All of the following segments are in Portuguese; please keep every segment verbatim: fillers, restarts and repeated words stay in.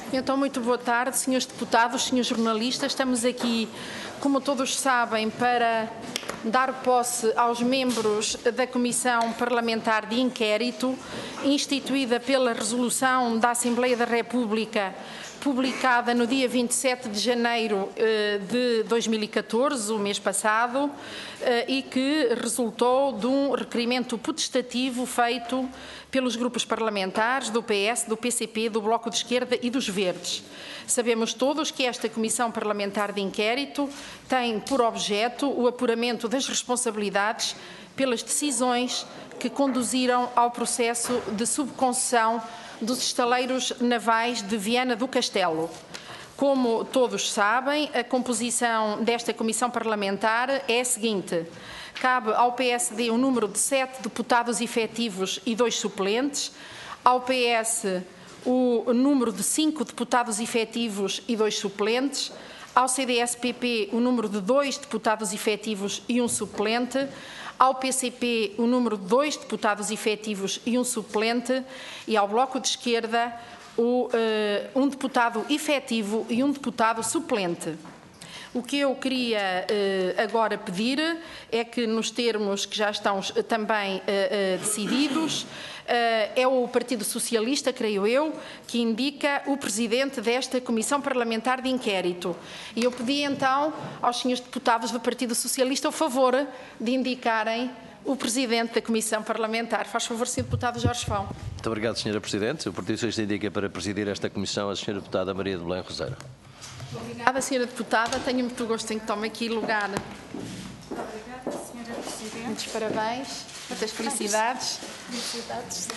Então, muito boa tarde, senhores deputados, senhores jornalistas. Estamos aqui, como todos sabem, para dar posse aos membros da Comissão Parlamentar de Inquérito, instituída pela Resolução da Assembleia da República, publicada no dia vinte e sete de janeiro de dois mil e catorze, o mês passado, e que resultou de um requerimento potestativo feito pelos grupos parlamentares do P S, do P C P, do Bloco de Esquerda e dos Verdes. Sabemos todos que esta Comissão Parlamentar de Inquérito tem por objeto o apuramento das responsabilidades pelas decisões que conduziram ao processo de subconcessão dos estaleiros navais de Viana do Castelo. Como todos sabem, a composição desta Comissão Parlamentar é a seguinte. Cabe ao P S D um número de sete deputados efetivos e dois suplentes, ao P S o número de cinco deputados efetivos e dois suplentes, ao C D S P P o número de dois deputados efetivos e um suplente, ao P C P o número de dois deputados efetivos e um suplente e ao Bloco de Esquerda o, uh, um deputado efetivo e um deputado suplente. O que eu queria uh, agora pedir é que, nos termos que já estão uh, também uh, uh, decididos, uh, é o Partido Socialista, creio eu, que indica o presidente desta Comissão Parlamentar de Inquérito. E eu pedi então aos senhores deputados do Partido Socialista o favor de indicarem o presidente da Comissão Parlamentar. Faz favor, senhor deputado Jorge Fão. Muito obrigado, senhora Presidente. O Partido Socialista indica para presidir esta Comissão a senhora deputada Maria de Belém Roseira. Obrigada, senhora deputada. Tenho muito gosto em que tome aqui lugar. Muito obrigada, senhora Presidente. Muitos parabéns, muitas felicidades. Felicidades.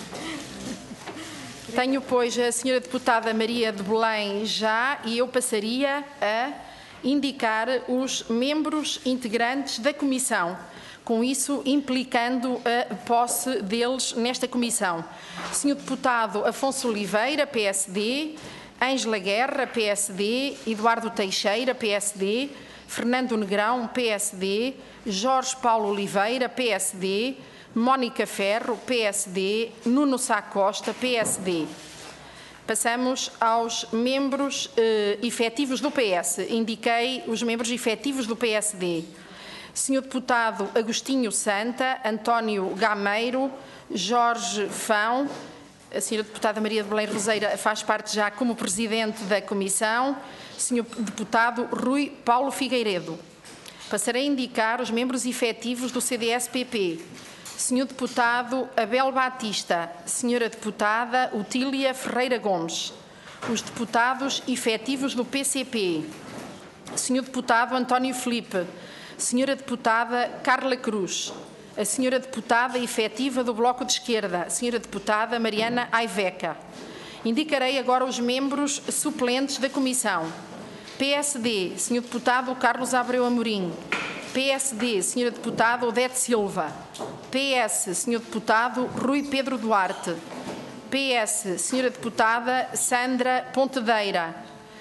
Tenho, pois, a senhora deputada Maria de Belém já e eu passaria a indicar os membros integrantes da Comissão, com isso implicando a posse deles nesta Comissão. senhor deputado Afonso Oliveira, P S D, Ângela Guerra, P S D, Eduardo Teixeira, P S D, Fernando Negrão, P S D, Jorge Paulo Oliveira, P S D, Mónica Ferro, P S D, Nuno Sá Costa, P S D. Passamos aos membros eh, efetivos do P S. Indiquei os membros efetivos do P S D. senhor deputado Agostinho Santa, António Gameiro, Jorge Fão, a senhora deputada Maria de Belém Roseira faz parte já como presidente da Comissão, senhor deputado Rui Paulo Figueiredo. Passarei a indicar os membros efetivos do C D S P P. senhor deputado Abel Batista, senhora deputada Otília Ferreira Gomes. Os deputados efetivos do P C P. senhor deputado António Filipe, senhora deputada Carla Cruz. A senhora deputada efetiva do Bloco de Esquerda, senhora deputada Mariana Aiveca. Indicarei agora os membros suplentes da Comissão. P S D, senhor deputado Carlos Abreu Amorim. P S D, senhora deputada Odete Silva. P S, senhor deputado Rui Pedro Duarte. P S, senhora deputada Sandra Pontedeira.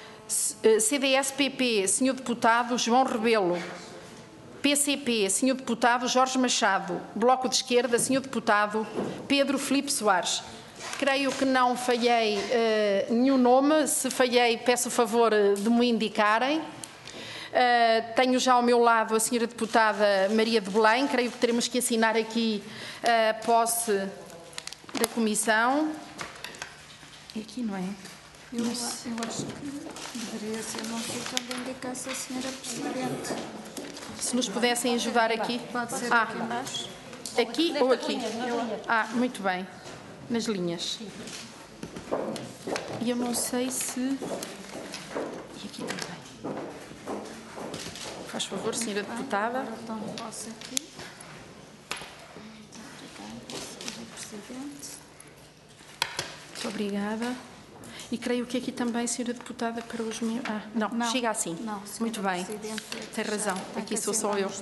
C D S P P, senhor deputado João Rebelo. P C P, senhor deputado Jorge Machado. Bloco de Esquerda, senhor deputado Pedro Filipe Soares. Creio que não falhei uh, nenhum nome. Se falhei, peço o favor de me indicarem. Uh, tenho já ao meu lado a senhora deputada Maria de Belém. Creio que teremos que assinar aqui a posse da Comissão. É aqui, não é? Eu, eu acho que deveria ser, não sei quando indicasse a senhora Presidente. Se nos pudessem ajudar aqui. Pode ser ah, aqui embaixo. Aqui ou aqui? Ah, muito bem. Nas linhas. E eu não sei se... E aqui também. Faz favor, senhora deputada. Então, posso aqui. Obrigada, senhora Presidente. Muito obrigada. E creio que aqui também, senhora deputada, para os meus... Ah, não, não, chega assim. Não, muito bem. Tem razão. Aqui sou só eu.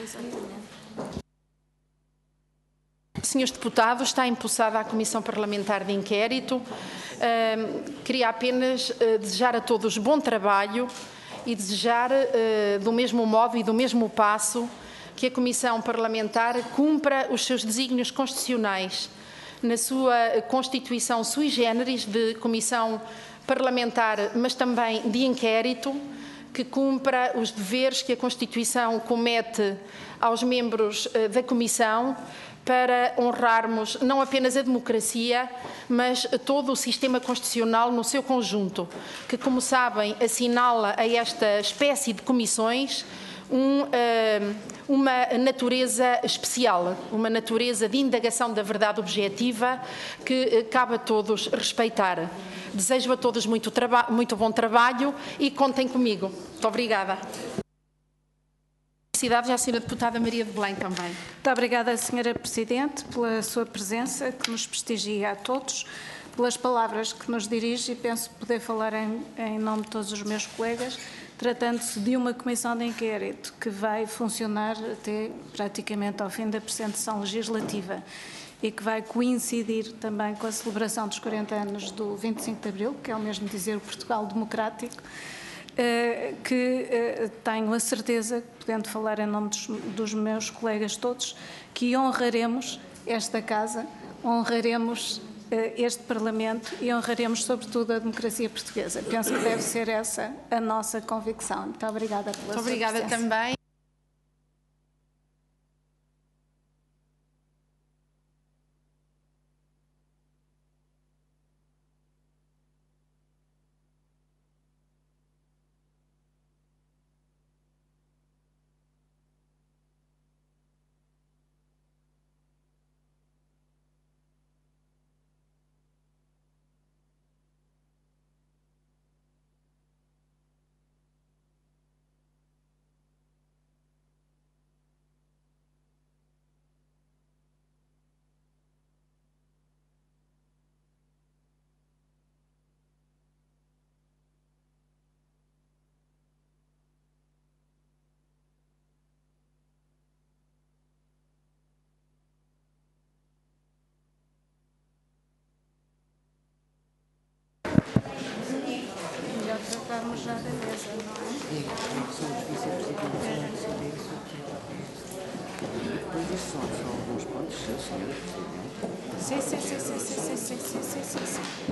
Senhores deputados, está impulsada a Comissão Parlamentar de Inquérito. Uh, queria apenas uh, desejar a todos bom trabalho e desejar, uh, do mesmo modo e do mesmo passo, que a Comissão Parlamentar cumpra os seus desígnios constitucionais na sua constituição sui generis de Comissão parlamentar, mas também de inquérito, que cumpra os deveres que a Constituição comete aos membros da Comissão para honrarmos não apenas a democracia, mas todo o sistema constitucional no seu conjunto, que, como sabem, assinala a esta espécie de comissões um, uma natureza especial, uma natureza de indagação da verdade objetiva que cabe a todos respeitar. Desejo a todos muito, muito bom trabalho e contem comigo. Muito obrigada. Felicidades à senhora deputada Maria de Belém também. Muito obrigada, senhora Presidente, pela sua presença, que nos prestigia a todos, pelas palavras que nos dirige, e penso poder falar em, em nome de todos os meus colegas, tratando-se de uma comissão de inquérito que vai funcionar até praticamente ao fim da presente legislativa e que vai coincidir também com a celebração dos quarenta anos do vinte e cinco de Abril, que é o mesmo dizer o Portugal democrático, que tenho a certeza, podendo falar em nome dos, dos meus colegas todos, que honraremos esta Casa, honraremos este Parlamento e honraremos sobretudo a democracia portuguesa. Penso que deve ser essa a nossa convicção. Muito obrigada pela Muito sua obrigada presença. também. Melhor tratarmos já da mesa, não é? Depois é só, só alguns pontos, senhora Presidente. Sim, sim, sim, sim, sim, sim, sim, sim, sim,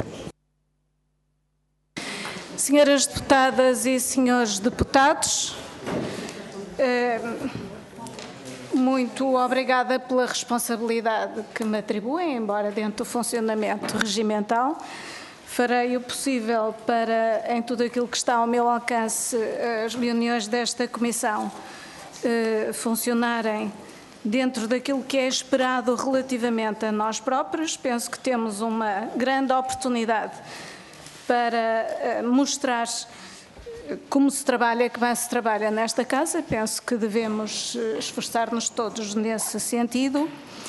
sim. Senhoras deputadas e senhores deputados, muito obrigada pela responsabilidade que me atribuem, embora dentro do funcionamento regimental. Farei o possível para, em tudo aquilo que está ao meu alcance, as reuniões desta Comissão eh, funcionarem dentro daquilo que é esperado relativamente a nós próprios. Penso que temos uma grande oportunidade para eh, mostrar como se trabalha, que bem se trabalha nesta Casa. Penso que devemos esforçar-nos todos nesse sentido.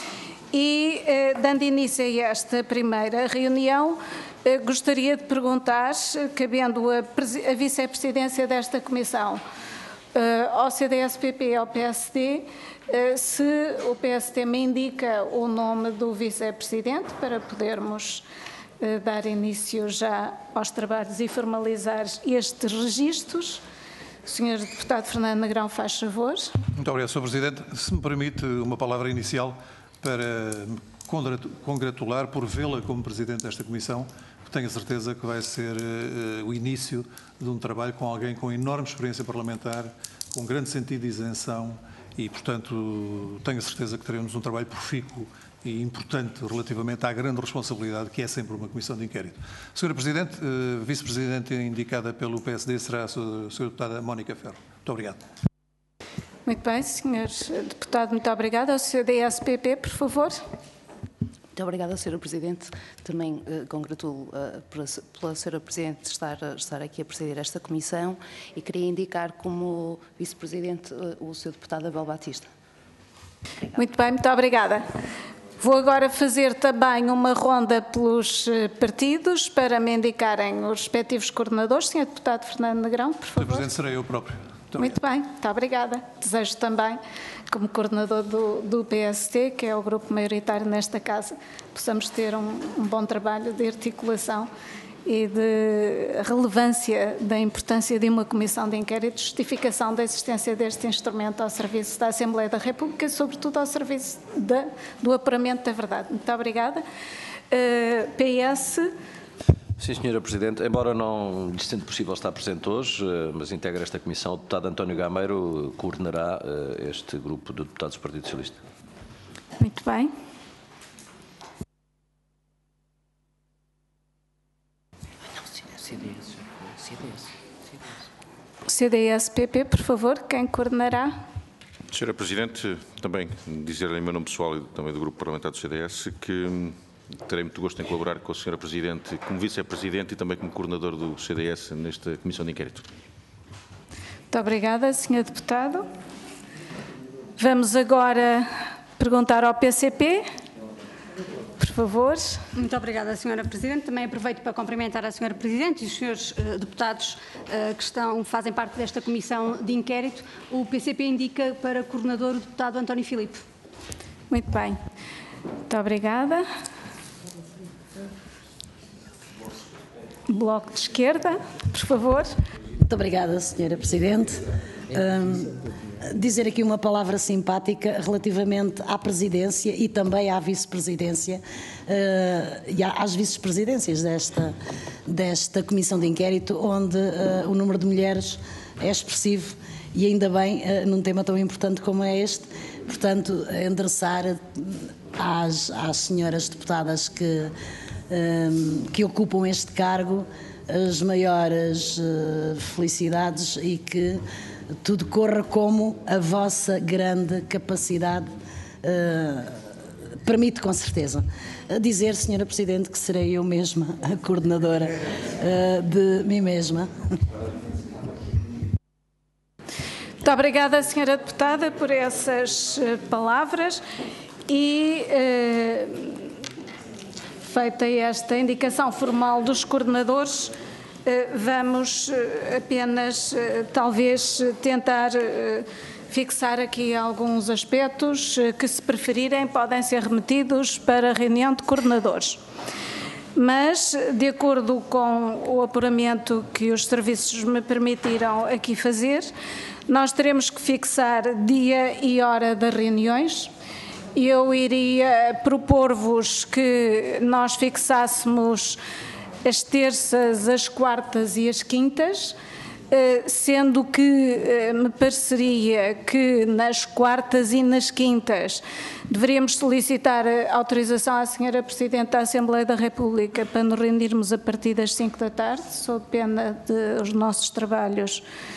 E, eh, dando início a esta primeira reunião, eh, gostaria de perguntar, cabendo a, a vice-presidência desta Comissão eh, ao C D S P P e ao P S D, eh, se o P S D me indica o nome do vice-presidente para podermos eh, dar início já aos trabalhos e formalizar estes registros. senhor Deputado Fernando Negrão, faz favor. Muito obrigado, senhor Presidente. Se me permite uma palavra inicial para me congratular por vê-la como Presidente desta Comissão, que tenho a certeza que vai ser uh, o início de um trabalho com alguém com enorme experiência parlamentar, com grande sentido de isenção e, portanto, tenho a certeza que teremos um trabalho profícuo e importante relativamente à grande responsabilidade que é sempre uma Comissão de Inquérito. senhora Presidente, uh, Vice-Presidente indicada pelo P S D será a senhora Deputada Mónica Ferro. Muito obrigado. Muito bem, senhor Deputado, muito obrigada. O C D S P P, por favor. Muito obrigada, senhora Presidente. Também uh, congratulo uh, pela, pela senhora Presidente estar, estar aqui a presidir esta comissão e queria indicar como Vice-Presidente uh, o senhor Deputado Abel Batista. Obrigada. Muito bem, muito obrigada. Vou agora fazer também uma ronda pelos partidos para me indicarem os respectivos coordenadores. senhor Deputado Fernando Negrão, por favor. senhor Presidente, serei eu próprio. Muito, muito bem, muito obrigada. Desejo também, como coordenador do, do P S D, que é o grupo maioritário nesta Casa, possamos ter um, um bom trabalho de articulação e de relevância da importância de uma comissão de inquérito, justificação da existência deste instrumento ao serviço da Assembleia da República e, sobretudo, ao serviço da, do apuramento da verdade. Muito obrigada. Uh, P S... Sim, senhora Presidente. Embora não lhe sendo possível estar presente hoje, mas integra esta comissão, o deputado António Gameiro coordenará este grupo de deputados do Partido Socialista. Muito bem. C D S P P, por favor, quem coordenará? senhora Presidente, também dizer-lhe em meu nome pessoal e também do Grupo Parlamentar do C D S que terei muito gosto em colaborar com a senhora Presidente como Vice-Presidente e também como Coordenador do C D S nesta Comissão de Inquérito. Muito obrigada, senhor Deputado. Vamos agora perguntar ao P C P. Por favor. Muito obrigada, senhora Presidente. Também aproveito para cumprimentar a senhora Presidente e os senhores uh, deputados uh, que estão, fazem parte desta comissão de inquérito. O P C P indica para coordenador o deputado António Filipe. Muito bem. Muito obrigada. Bloco de Esquerda, por favor. Muito obrigada, senhora Presidente. Um, dizer aqui uma palavra simpática relativamente à Presidência e também à Vice-Presidência uh, e às Vice-Presidências desta, desta Comissão de Inquérito, onde uh, o número de mulheres é expressivo e ainda bem uh, num tema tão importante como é este. Portanto, endereçar às, às senhoras deputadas que, um, que ocupam este cargo as maiores uh, felicidades e que tudo corra como a vossa grande capacidade uh, permite, com certeza. A dizer, senhora Presidente, que serei eu mesma a coordenadora uh, de mim mesma. Muito obrigada, senhora Deputada, por essas uh, palavras e, uh, feita esta indicação formal dos coordenadores, vamos apenas, talvez, tentar fixar aqui alguns aspectos que, se preferirem, podem ser remetidos para a reunião de coordenadores. Mas, de acordo com o apuramento que os serviços me permitiram aqui fazer, nós teremos que fixar dia e hora das reuniões. Eu iria propor-vos que nós fixássemos as terças, as quartas e as quintas, sendo que me pareceria que nas quartas e nas quintas deveríamos solicitar autorização à senhora Presidente da Assembleia da República para nos reunirmos a partir das cinco da tarde, sob pena de os nossos trabalhos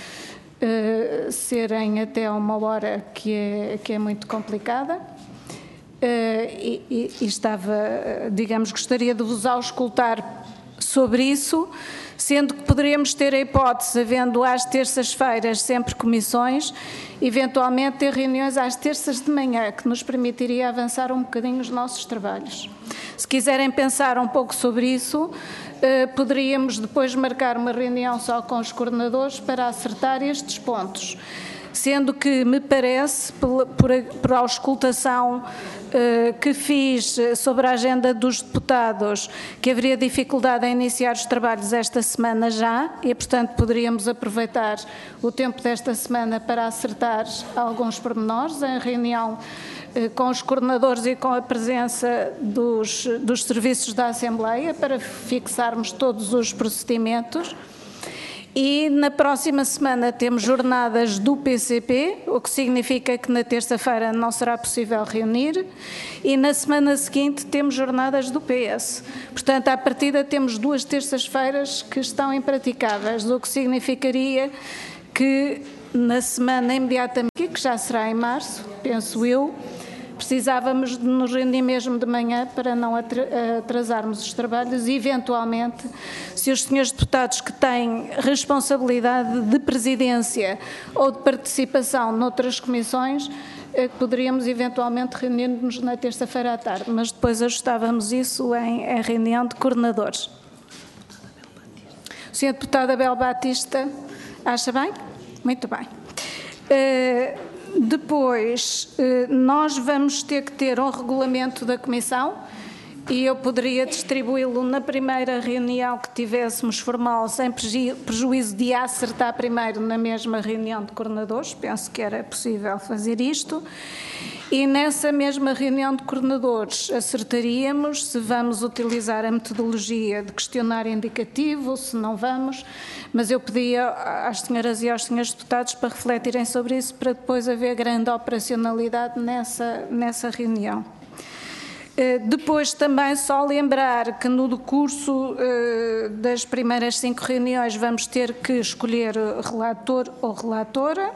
uh, serem até uma hora que é, que é muito complicada. Uh, e, e, e estava, digamos, gostaria de vos auscultar sobre isso, sendo que poderíamos ter a hipótese, havendo às terças-feiras sempre comissões, eventualmente ter reuniões às terças de manhã, que nos permitiria avançar um bocadinho os nossos trabalhos. Se quiserem pensar um pouco sobre isso, eh, poderíamos depois marcar uma reunião só com os coordenadores para acertar estes pontos. Sendo que me parece, por, por, por auscultação uh, que fiz sobre a agenda dos deputados, que haveria dificuldade em iniciar os trabalhos esta semana já e, portanto, poderíamos aproveitar o tempo desta semana para acertar alguns pormenores em reunião uh, com os coordenadores e com a presença dos, dos serviços da Assembleia para fixarmos todos os procedimentos. E na próxima semana temos jornadas do P C P, o que significa que na terça-feira não será possível reunir, e na semana seguinte temos jornadas do P S. Portanto, à partida temos duas terças-feiras que estão impraticáveis, o que significaria que na semana imediatamente, que já será em março, penso eu, precisávamos de nos reunir mesmo de manhã para não atrasarmos os trabalhos e, eventualmente, se os senhores deputados que têm responsabilidade de presidência ou de participação noutras comissões, poderíamos eventualmente reunir-nos na terça-feira à tarde, mas depois ajustávamos isso em, em reunião de coordenadores. O senhor deputado Abel Batista, acha bem? Muito bem. Uh, Depois, nós vamos ter que ter um regulamento da Comissão e eu poderia distribuí-lo na primeira reunião que tivéssemos formal, sem prejuízo de acertar primeiro na mesma reunião de coordenadores. Penso que era possível fazer isto. E nessa mesma reunião de coordenadores acertaríamos se vamos utilizar a metodologia de questionário indicativo, se não vamos, mas eu pedia às senhoras e aos senhores deputados para refletirem sobre isso, para depois haver grande operacionalidade nessa, nessa reunião. Depois também só lembrar que no decurso das primeiras cinco reuniões vamos ter que escolher relator ou relatora.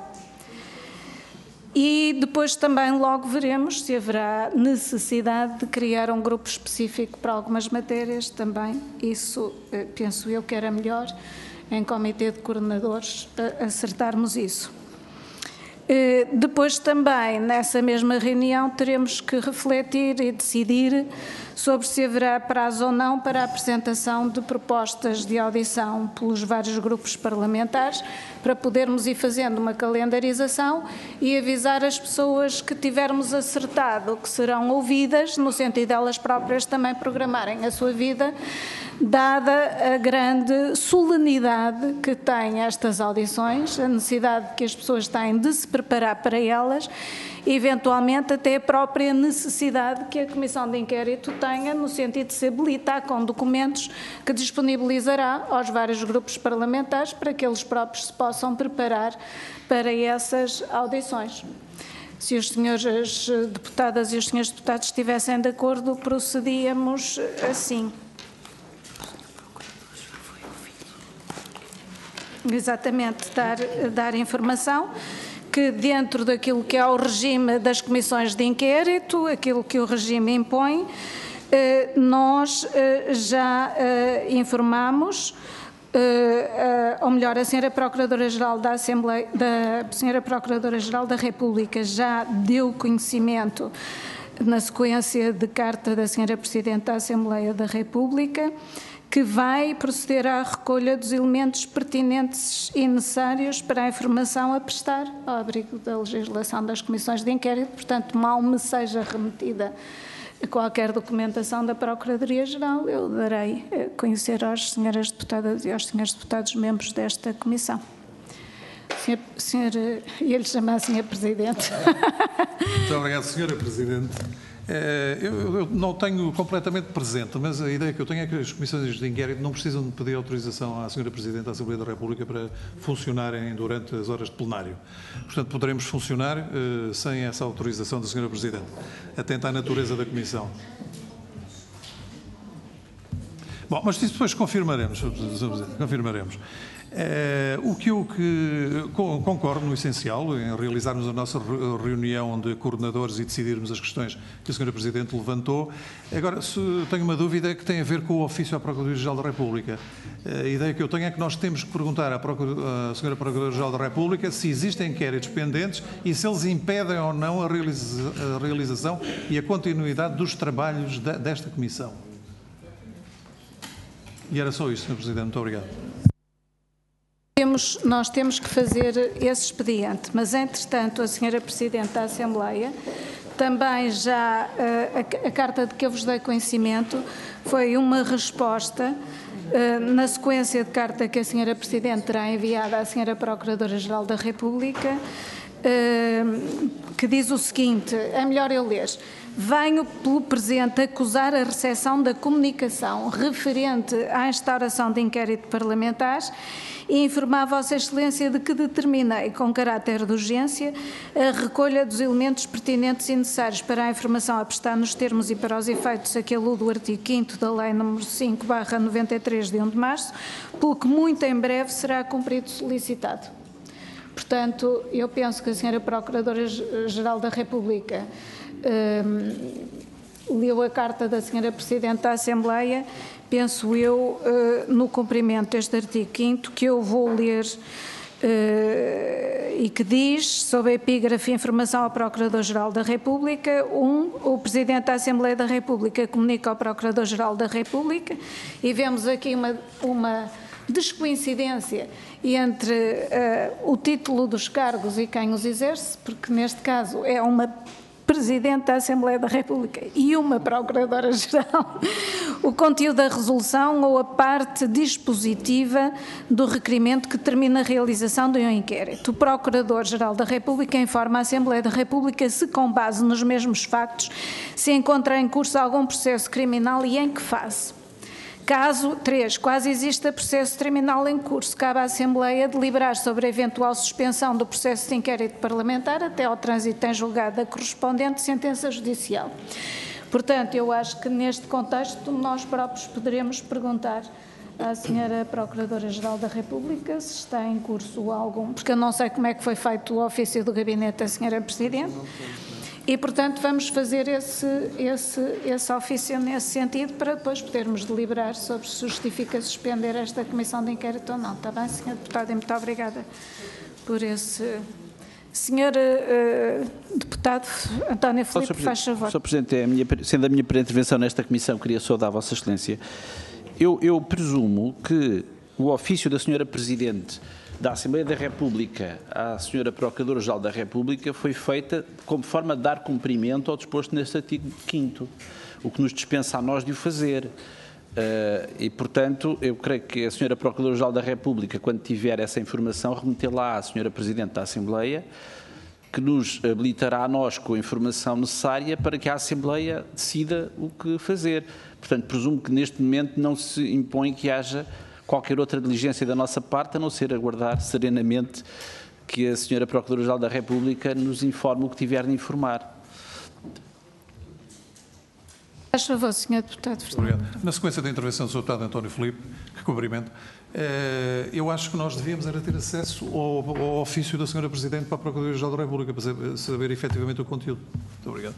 E depois também logo veremos se haverá necessidade de criar um grupo específico para algumas matérias também. Isso penso eu que era melhor em comitê de coordenadores acertarmos isso. Depois também nessa mesma reunião teremos que refletir e decidir sobre se haverá prazo ou não para a apresentação de propostas de audição pelos vários grupos parlamentares, para podermos ir fazendo uma calendarização e avisar as pessoas que tivermos acertado que serão ouvidas, no sentido delas próprias também programarem a sua vida, dada a grande solenidade que têm estas audições, a necessidade que as pessoas têm de se preparar para elas, e eventualmente até a própria necessidade que a Comissão de Inquérito tenha, no sentido de se habilitar com documentos que disponibilizará aos vários grupos parlamentares para que eles próprios se possam preparar para essas audições. Se os senhores deputadas e os senhores deputados estivessem de acordo, procedíamos assim. Exatamente, dar, dar informação que dentro daquilo que é o regime das comissões de inquérito, aquilo que o regime impõe, nós já informamos, ou melhor, a senhora Procuradora-Geral da Assembleia, da senhora Procuradora-Geral da República já deu conhecimento na sequência de carta da senhora Presidente da Assembleia da República, que vai proceder à recolha dos elementos pertinentes e necessários para a informação a prestar ao abrigo da legislação das comissões de inquérito. Portanto, mal me seja remetida qualquer documentação da Procuradoria-Geral, eu darei a conhecer às senhoras deputadas e aos senhores deputados membros desta comissão. Senhor, senhor, ia-lhe chamar senhor Presidente. Muito obrigado, senhora Presidente. Eu, eu não tenho completamente presente, mas a ideia que eu tenho é que as comissões de inquérito não precisam de pedir autorização à senhora Presidente da Assembleia da República para funcionarem durante as horas de plenário. Portanto, poderemos funcionar uh, sem essa autorização da senhora Presidente, atenta à natureza da comissão. Bom, mas isso depois confirmaremos, confirmaremos. É, o que eu que, concordo no essencial em realizarmos a nossa reunião de coordenadores e decidirmos as questões que a senhora Presidente levantou. Agora, se tenho uma dúvida que tem a ver com o ofício à Procuradoria-Geral da República. A ideia que eu tenho é que nós temos que perguntar à, à senhora Procuradora-Geral da República se existem inquéritos pendentes e se eles impedem ou não a, realiza, a realização e a continuidade dos trabalhos da, desta Comissão. E era só isso, senhor Presidente. Muito obrigado. Temos, nós temos que fazer esse expediente, mas, entretanto, a senhora Presidente da Assembleia também já, a, a carta de que eu vos dei conhecimento foi uma resposta na sequência de carta que a senhora Presidente terá enviado à senhora Procuradora-Geral da República, que diz o seguinte, é melhor eu ler: venho pelo presente acusar a recepção da comunicação referente à instauração de inquérito parlamentar e informar Vossa Excelência de que determinei, com caráter de urgência, a recolha dos elementos pertinentes e necessários para a informação a prestar nos termos e para os efeitos a que alude o artigo quinto da Lei número cinco barra noventa e três, de um de março, pelo que muito em breve será cumprido solicitado. Portanto, eu penso que a senhora Procuradora-Geral da República um, leu a carta da senhora Presidente da Assembleia, penso eu, uh, no cumprimento deste artigo quinto, que eu vou ler uh, e que diz, sob a epígrafe informação ao Procurador-Geral da República, um, o Presidente da Assembleia da República comunica ao Procurador-Geral da República, e vemos aqui uma, uma descoincidência entre uh, o título dos cargos e quem os exerce, porque neste caso é uma Presidente da Assembleia da República e uma Procuradora-Geral o conteúdo da resolução ou a parte dispositiva do requerimento que determina a realização de um inquérito. O Procurador-Geral da República informa a Assembleia da República se, com base nos mesmos factos, se encontra em curso algum processo criminal e em que fase. Caso três, quase exista processo criminal em curso, cabe à Assembleia deliberar sobre a eventual suspensão do processo de inquérito parlamentar até ao trânsito em julgado da correspondente sentença judicial. Portanto, eu acho que neste contexto nós próprios poderemos perguntar à senhora Procuradora-Geral da República se está em curso algum, porque eu não sei como é que foi feito o ofício do gabinete da senhora Presidente. E, portanto, vamos fazer esse, esse, esse ofício nesse sentido para depois podermos deliberar sobre se justifica suspender esta comissão de inquérito ou não. Está bem, senhor Deputado? E muito obrigada por esse... senhor uh, Deputado António Filipe, faz favor. senhor Presidente, é a minha, sendo a minha primeira intervenção nesta comissão, queria saudar a Vossa Excelência. Eu, eu presumo que o ofício da senhora Presidente da Assembleia da República à senhora Procuradora-Geral da República foi feita como forma de dar cumprimento ao disposto neste artigo quinto, o que nos dispensa a nós de o fazer. Uh, e, portanto, eu creio que a senhora Procuradora-Geral da República, quando tiver essa informação, remetê-la à senhora Presidente da Assembleia, que nos habilitará a nós com a informação necessária para que a Assembleia decida o que fazer. Portanto, presumo que neste momento não se impõe que haja qualquer outra diligência da nossa parte, a não ser aguardar serenamente que a senhora Procuradora-Geral da República nos informe o que tiver de informar. Faz favor, senhor Deputado. Obrigado. Na sequência da intervenção do senhor Deputado António Filipe, que cumprimento, eu acho que nós devíamos era ter acesso ao, ao ofício da senhora Presidente para a Procuradoria-Geral da República, para saber, saber efetivamente o conteúdo. Muito obrigado.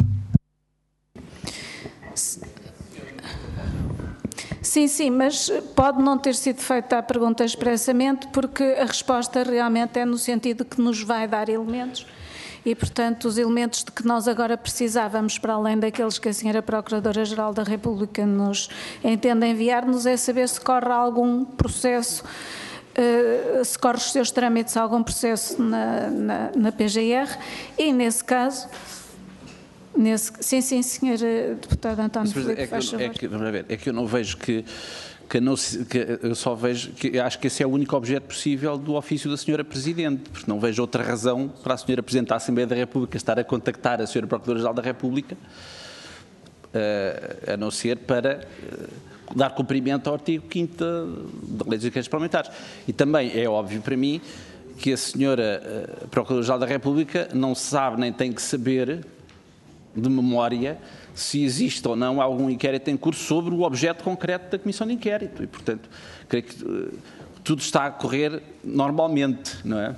Sim, sim, mas pode não ter sido feita a pergunta expressamente, porque a resposta realmente é no sentido que nos vai dar elementos e, portanto, os elementos de que nós agora precisávamos, para além daqueles que a senhora Procuradora-Geral da República nos entende enviar-nos, é saber se corre algum processo, se corre os seus trâmites algum processo na, na, na P G R e, nesse caso... Nesse, sim, sim, senhor Deputado António Filipe, é faz favor. É que, vamos ver, é que eu não vejo que, que, não, que eu só vejo, que acho que esse é o único objeto possível do ofício da senhora Presidente, porque não vejo outra razão para a senhora Presidente da Assembleia da República estar a contactar a senhora Procuradora-Geral da República, uh, a não ser para uh, dar cumprimento ao artigo quinto da Lei dos Inquéritos Parlamentares. E também é óbvio para mim que a senhora uh, Procuradora-Geral da República não sabe nem tem que saber de memória se existe ou não algum inquérito em curso sobre o objeto concreto da comissão de inquérito e, portanto, creio que uh, tudo está a correr normalmente, não é?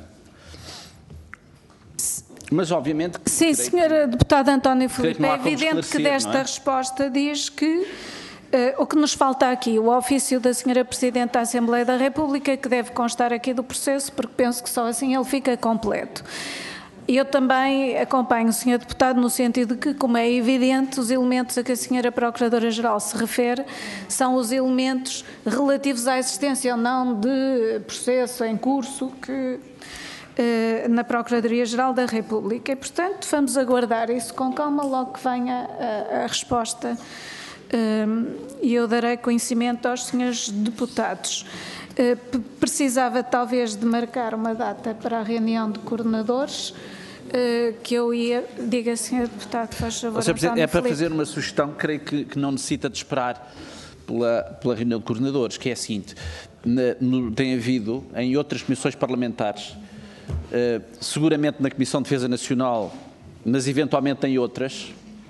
Mas, obviamente... Que, Sim, senhora que, Deputada António Filipe, é evidente que desta é? resposta diz que uh, o que nos falta aqui, o ofício da senhora Presidente da Assembleia da República, que deve constar aqui do processo, porque penso que só assim ele fica completo. Eu também acompanho o senhor Deputado no sentido de que, como é evidente, os elementos a que a senhora Procuradora-Geral se refere são os elementos relativos à existência ou não de processo em curso que, eh, na Procuradoria-Geral da República. E, portanto, vamos aguardar isso com calma, logo que venha a, a resposta e eu darei conhecimento aos senhores deputados. Eh, precisava talvez de marcar uma data para a reunião de coordenadores, eh, que eu ia... Diga, senhor Deputado, faz favor. senhor Presidente, é para Filipe. fazer uma sugestão, creio que, que não necessita de esperar pela, pela reunião de coordenadores, que é a seguinte, na, no, tem havido em outras comissões parlamentares, eh, seguramente na Comissão de Defesa Nacional, mas eventualmente em outras,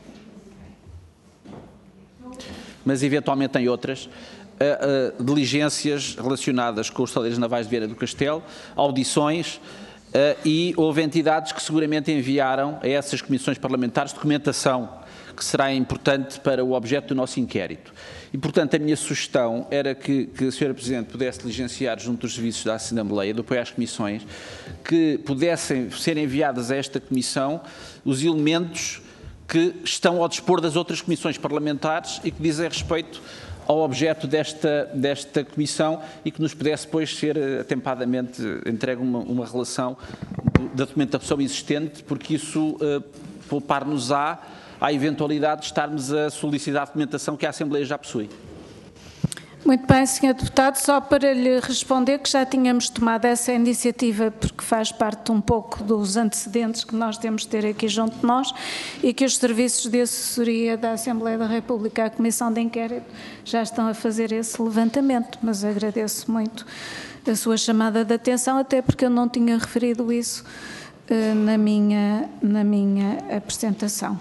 mas eventualmente em outras, Uh, uh, diligências relacionadas com os estaleiros navais de Vieira do Castelo, audições uh, e houve entidades que seguramente enviaram a essas comissões parlamentares documentação que será importante para o objeto do nosso inquérito. E, portanto, a minha sugestão era que, que a senhora Presidente pudesse diligenciar junto dos serviços da Assembleia, do apoio às comissões, que pudessem ser enviadas a esta comissão os elementos que estão ao dispor das outras comissões parlamentares e que dizem respeito ao objeto desta, desta comissão e que nos pudesse depois ser atempadamente entregue uma, uma relação da documentação existente, porque isso uh, poupar-nos-á a eventualidade de estarmos a solicitar a documentação que a Assembleia já possui. Muito bem, senhor Deputado, só para lhe responder que já tínhamos tomado essa iniciativa porque faz parte um pouco dos antecedentes que nós temos de ter aqui junto de nós e que os serviços de assessoria da Assembleia da República, a Comissão de Inquérito, já estão a fazer esse levantamento, mas agradeço muito a sua chamada de atenção, até porque eu não tinha referido isso uh, na, minha, na minha apresentação.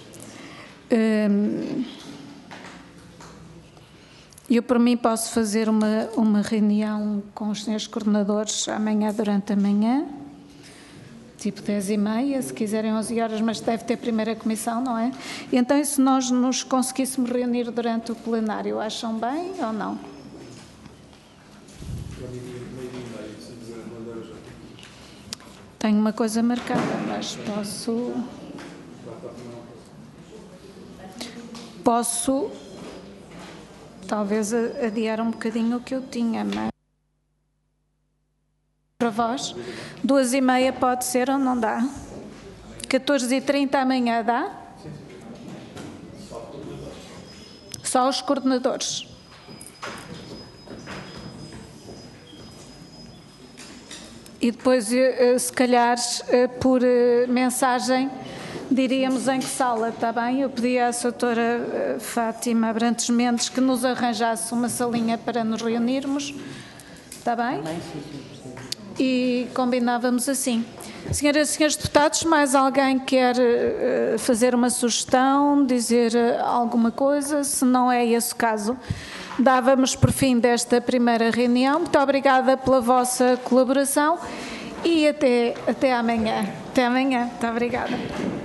Um, Eu, por mim, posso fazer uma, uma reunião com os senhores coordenadores amanhã, durante a manhã, tipo dez e meia, se quiserem onze horas, mas deve ter primeira comissão, não é? E então, e se nós nos conseguíssemos reunir durante o plenário, acham bem ou não? Tenho uma coisa marcada, mas posso... Posso... Talvez adiar um bocadinho o que eu tinha, mas para vós, duas e meia pode ser ou não dá? catorze e trinta amanhã dá? Só os coordenadores. E depois, se calhar, por mensagem, diríamos em que sala, está bem? Eu pedi à doutora Fátima Abrantes Mendes que nos arranjasse uma salinha para nos reunirmos, está bem? E combinávamos assim. Senhoras e senhores deputados, mais alguém quer fazer uma sugestão, dizer alguma coisa? Se não é esse o caso, dávamos por fim desta primeira reunião. Muito obrigada pela vossa colaboração e até, até amanhã. Até amanhã. Muito obrigada.